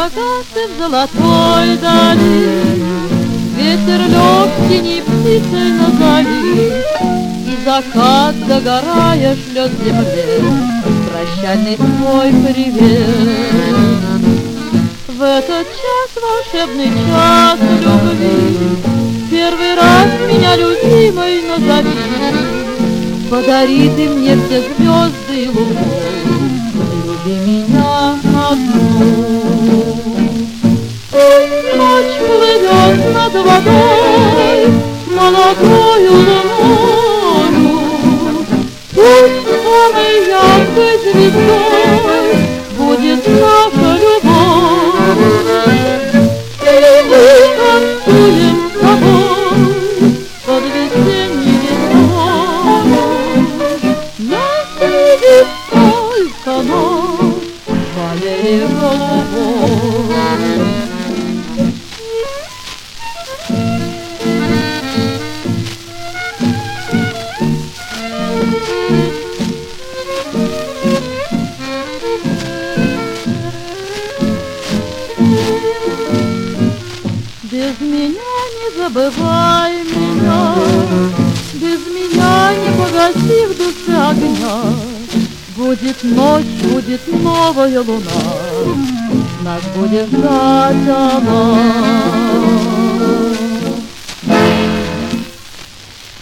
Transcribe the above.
Закаты в золотой дали, ветер лег тени птицей назови, и закат, догорая, шлет земле прощальный свой привет. В этот час, волшебный час любви, первый раз меня, любимой, назови. Подари ты мне все звезды и луну, люби меня одну. Пусть ночь плывет над водой молодою луною, пусть самой яркой звездой будет наша любовь. И мы танцуем с тобой под весенней весной. Нас видит только ночь моей голубой. Без меня не забывай меня, без меня не погаси в душе огня. Будет ночь, будет новая луна, нас будет ждать она.